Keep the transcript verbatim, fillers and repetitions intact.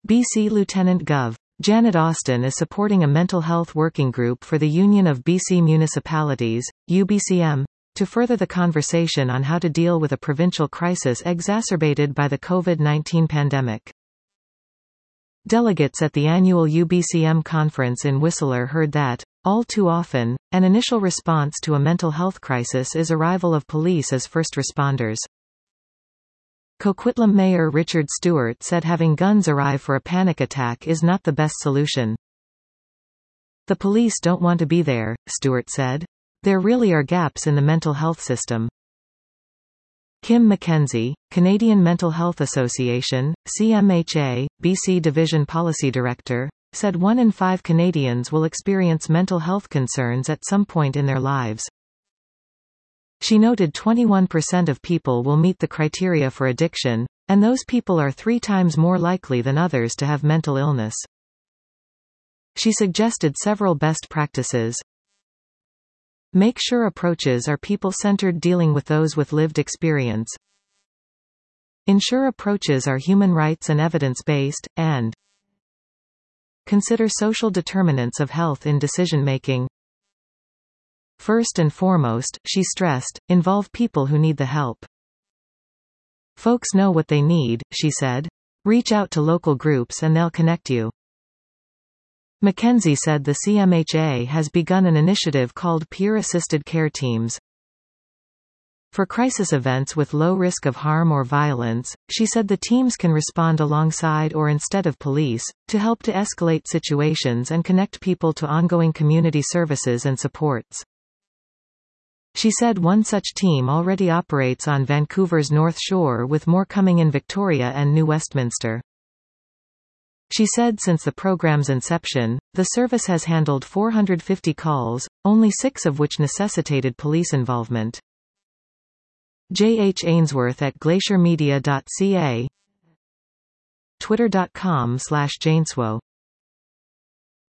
B C Lieutenant Gov. Janet Austin is supporting a mental health working group for the Union of B C Municipalities, U B C M, to further the conversation on how to deal with a provincial crisis exacerbated by the COVID nineteen pandemic. Delegates at the annual U B C M conference in Whistler heard that, all too often, an initial response to a mental health crisis is arrival of police as first responders. Coquitlam Mayor Richard Stewart said having guns arrive for a panic attack is not the best solution. The police don't want to be there, Stewart said. There really are gaps in the mental health system. Kim McKenzie, Canadian Mental Health Association, C M H A, B C Division Policy Director, said one in five Canadians will experience mental health concerns at some point in their lives. She noted twenty-one percent of people will meet the criteria for addiction, and those people are three times more likely than others to have mental illness. She suggested several best practices. Make sure approaches are people-centered, dealing with those with lived experience. Ensure approaches are human rights and evidence-based, and consider social determinants of health in decision-making. First and foremost, she stressed, involve people who need the help. Folks know what they need, she said. Reach out to local groups and they'll connect you. McKenzie said the C M H A has begun an initiative called Peer-Assisted Care Teams. For crisis events with low risk of harm or violence, she said the teams can respond alongside or instead of police, to help to escalate situations and connect people to ongoing community services and supports. She said one such team already operates on Vancouver's North Shore, with more coming in Victoria and New Westminster. She said since the program's inception, the service has handled four hundred fifty calls, only six of which necessitated police involvement. J H Ainsworth at glacier media dot c a, twitter dot com slash janeswo